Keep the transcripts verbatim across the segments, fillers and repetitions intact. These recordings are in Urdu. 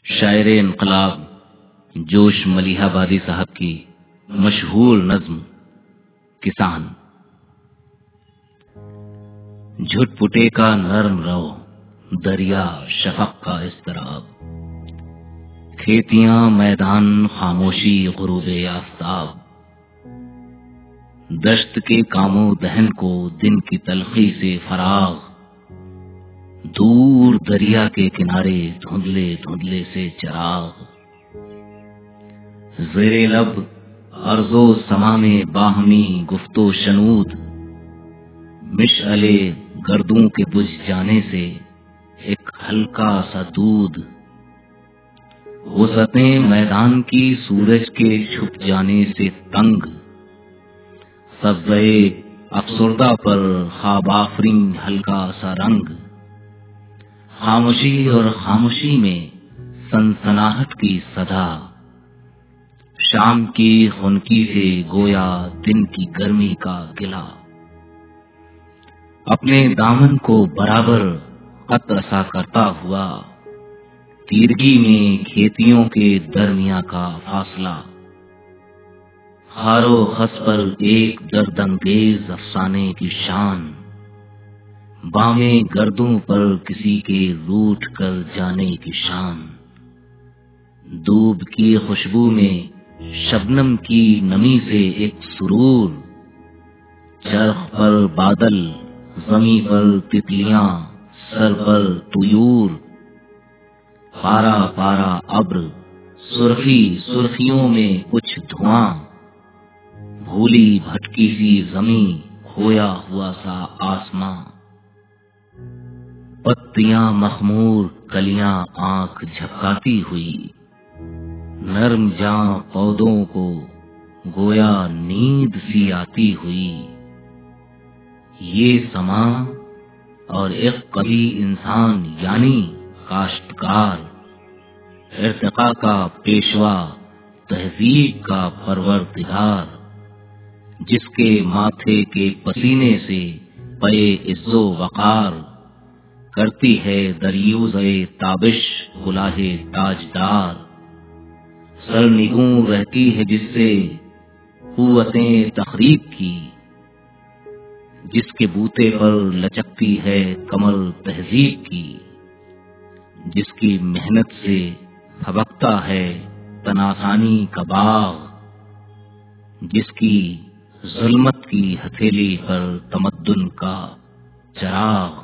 شاعر انقلاب جوش ملیح آبادی صاحب کی مشہور نظم کسان۔ جھٹ پٹے کا نرم رو دریا شفق کا اضطراب، کھیتیاں میدان خاموشی غروب آفتاب، دشت کے کاموں دہن کو دن کی تلخی سے فراغ، دور دریا کے کنارے دھندلے دھندلے سے چراغ، زیر لب ارض و سما میں باہمی گفت و شنود، مشعلے گردوں کے بجھ جانے سے ایک ہلکا سا دودھ، وسعتیں میدان کی سورج کے چھپ جانے سے تنگ، سبزے افسردہ پر خواب آفریں ہلکا سا رنگ، خاموشی اور خاموشی میں سنسناہٹ کی صدا، شام کی خنکی سے گویا دن کی گرمی کا گلا، اپنے دامن کو برابر قطع سا کرتا ہوا، تیرگی میں کھیتیوں کے درمیاں کا فاصلہ، خار و خس پر ایک درد انگیز افسانے کی شان، بامیں گردوں پر کسی کے روٹھ کر جانے کی شان، دوب کی خوشبو میں شبنم کی نمی سے ایک سرور، چرخ پر بادل، زمیں پر تتلیاں، سر پر طیور، پارا پارا ابر، سرخی سرخیوں میں کچھ دھواں، بھولی بھٹکی سی زمیں، کھویا ہوا سا آسماں، پتیاں مخمور، کلیاں آنکھ جھپکاتی ہوئی، نرم جاں پودوں کو گویا نیند سی آتی ہوئی، یہ سما اور ایک قوی انسان یعنی کاشتکار، ارتقاء کا پیشوا، تہذیب کا پروردگار، جس کے ماتھے کے پسینے سے پے عز و وقار، کرتی ہے دریوزے تابش کلاه تاجدار، سرنگوں رہتی ہے جس سے قوتیں تخریب کی، جس کے بوتے پر لچکتی ہے کمر تہذیب کی، جس کی محنت سے پھبکتا ہے تناسانی کا باغ، جس کی ظلمت کی ہتھیلی پر تمدن کا چراغ،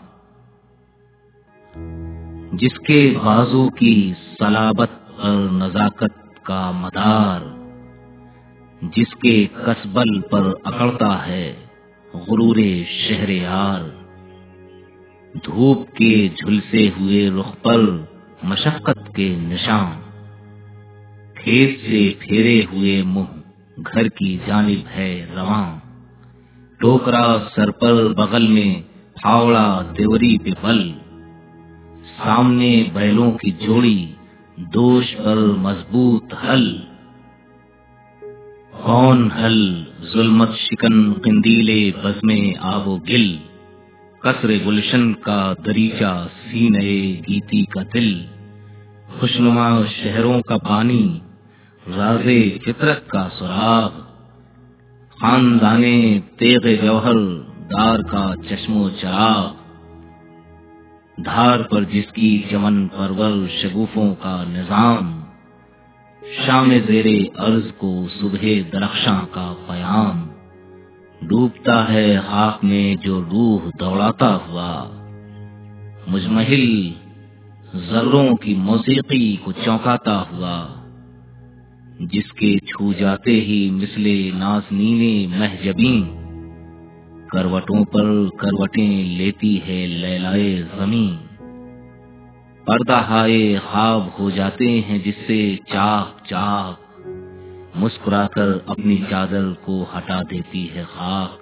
جس کے بازو کی صلابت پر نزاکت کا مدار، جس کے کسبل پر اکڑتا ہے غرور شہریار، دھوپ کے جھلسے ہوئے رخ پر مشقت کے نشان، کھیت سے پھیرے ہوئے منہ گھر کی جانب ہے رواں، ٹوکرا سر پر بغل میں پھاوڑا دیوری پہ بل، سامنے بیلوں کی جوڑی دوش پر مضبوط حل، کون حل ظلمت شکن قندیلے بزم آب و گل، قصر گلشن کا دریچہ سینے گیتی کا دل، خوشنما شہروں کا پانی، راز فطرت کا سراغ، خاندانے تیغ جوہر دار کا چشم و چراغ، دھار پر جس کی چمن پرور شگوفوں کا نظام، شام زیر عرض کو صبح درخشاں کا پیام، ڈوبتا ہے خاک میں جو روح دوڑاتا ہوا، مجمحل ذروں کی موسیقی کو چونکاتا ہوا، جس کے چھو جاتے ہی مثل نازنین مہجبین، کروٹوں پر کروٹیں لیتی ہے لیلائے زمین، پردہ ہائے خواب ہو جاتے ہیں جس سے چاک چاک، مسکرا کر اپنی چادر کو ہٹا دیتی ہے خاک،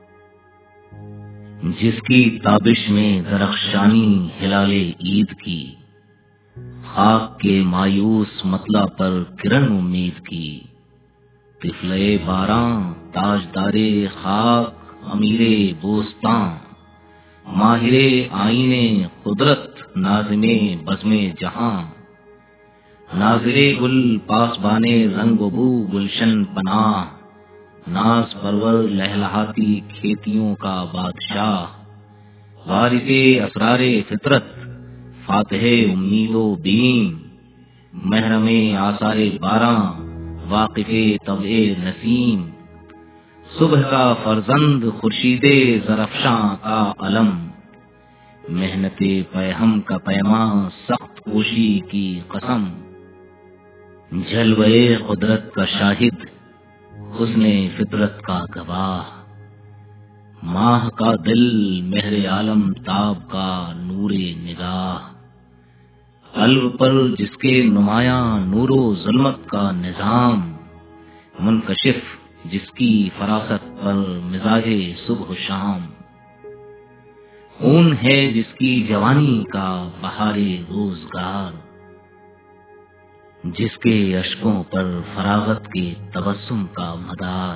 جس کی تابش میں درخشانی ہلال عید کی، خاک کے مایوس مطلع پر کرن امید کی، طفلے باراں تاجدار خاک امیر بوستاں، ماہر آئین قدرت ناظم بزم جہاں، ناظرے گل پاسبانے رنگ و بو گلشن پناہ، ناز پرور لہلہاتی کھیتیوں کا بادشاہ، وارث اسرار فطرت فاتح امید و بیم، محرم آثار باراں واقف طبع نسیم، صبح کا فرزند خورشید زرفشاں کا علم، محنت پیہم کا پیماں سخت کوشی کی قسم، جلوے قدرت کا شاہد حسن فطرت کا گواہ، ماہ کا دل مہر عالم تاب کا نور نگاہ، قلب پر جس کے نمایاں نور و ظلمت کا نظام، منکشف جس کی فراست پر مزاج صبح و شام، خون ہے جس کی جوانی کا بہار روزگار، جس کے اشکوں پر فراغت کے تبسم کا مدار،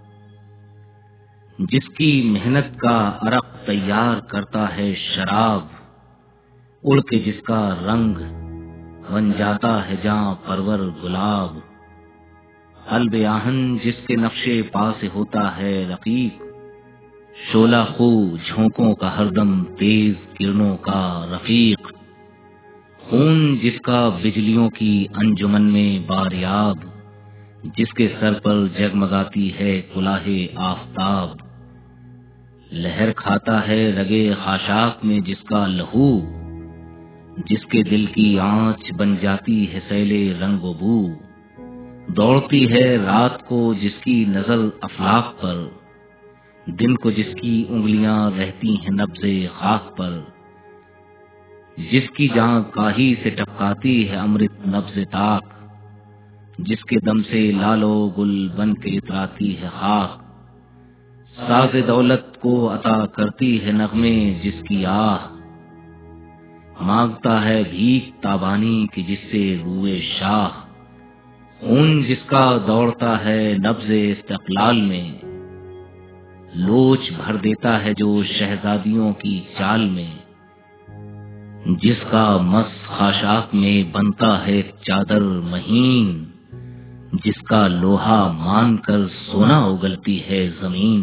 جس کی محنت کا عرق تیار کرتا ہے شراب، اڑ کے جس کا رنگ بن جاتا ہے جاں پرور گلاب، قلب آہن جس کے نقشے پا سے ہوتا ہے رقیق، شعلہ خو جھونکوں کا ہردم تیز کرنوں کا رفیق، خون جس کا بجلیوں کی انجمن میں باریاب، جس کے سر پر جگمگاتی ہے کلاه آفتاب، لہر کھاتا ہے رگے خاشاک میں جس کا لہو، جس کے دل کی آنچ بن جاتی ہے سیل رنگ و بو، دوڑتی ہے رات کو جس کی نظر افلاک پر، دن کو جس کی انگلیاں رہتی ہیں نبض خاک پر، جس کی جہاں کاہی سے ٹپکاتی ہے امرت نبض تاک، جس کے دم سے لالو گل بن کے اتراتی ہے خاک، ساز دولت کو عطا کرتی ہے نغمے جس کی آہ، مانگتا ہے بھیک تابانی کی جس سے روئے شاہ، خون جس کا دوڑتا ہے نبض استقلال میں، لوچ بھر دیتا ہے جو شہزادیوں کی چال میں، جس کا مس خاشاک میں بنتا ہے چادر مہین، جس کا لوہا مان کر سونا اگلتی ہے زمین،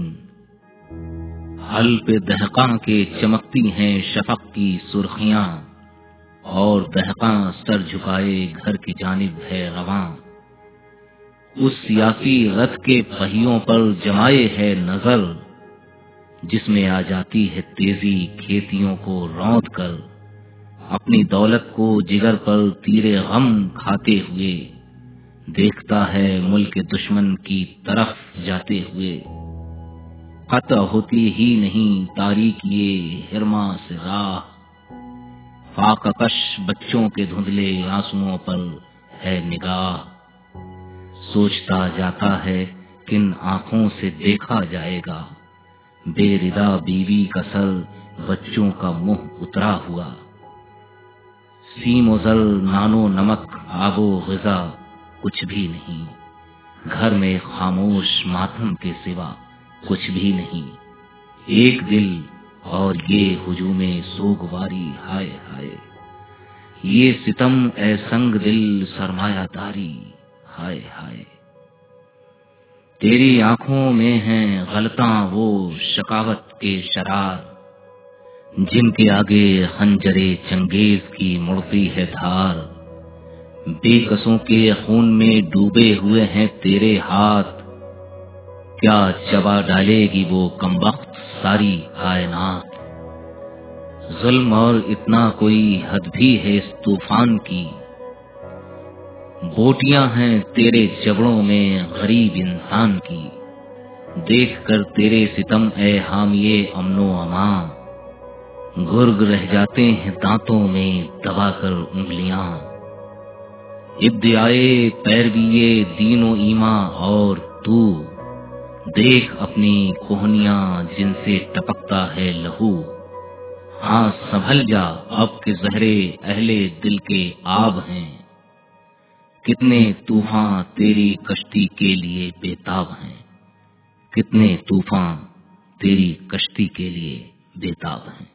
حل پہ دہقاں کے چمکتی ہیں شفق کی سرخیاں، اور دہقاں سر جھکائے گھر کی جانب ہے رواں، اس سیاسی رتھ کے پہیوں پر جمائے ہے نظر، جس میں آ جاتی ہے تیزی کھیتیوں کو روند کر، اپنی دولت کو جگر پر تیرے غم کھاتے ہوئے، دیکھتا ہے ملک دشمن کی طرف جاتے ہوئے، قطع ہوتی ہی نہیں تاریک یہ ہرما سے راہ، فاقہ کش بچوں کے دھندلے آنسوؤں پر ہے نگاہ، سوچتا جاتا ہے کن آنکھوں سے دیکھا جائے گا، بے ردا بیوی کا سر بچوں کا منہ اترا ہوا، سیم و زر نان و نمک آب و غذا کچھ بھی نہیں، گھر میں خاموش ماتم کے سوا کچھ بھی نہیں، ایک دل اور یہ ہجوم سوگواری، ہائے ہائے یہ ستم اے سنگ دل سرمایہ داری، ہائے ہائے تیری آنکھوں میں ہیں غلطاں وہ شقاوت کے شرار، جن کے آگے خنجر چنگیز کی مڑتی ہے دھار، بے کسوں کے خون میں ڈوبے ہوئے ہیں تیرے ہاتھ، کیا چبا ڈالے گی وہ کمبخت ساری کائنات، ظلم اور اتنا کوئی حد بھی ہے اس طوفان کی، بوٹیاں ہیں تیرے جبڑوں میں غریب انسان کی، دیکھ کر تیرے ستم اے حامیے امن و امان، گرگ رہ جاتے ہیں دانتوں میں دبا کر انگلیاں، ادعائے پیرویے دین و ایمان، اور تو دیکھ اپنی کوہنیاں جن سے ٹپکتا ہے لہو، ہاں سنبھل جا اب کے زہرے اہل دل کے آب ہیں، کتنے طوفان تیری کشتی کے لیے بےتاب ہیں، کتنے طوفان تیری کشتی کے لیے بےتاب ہیں۔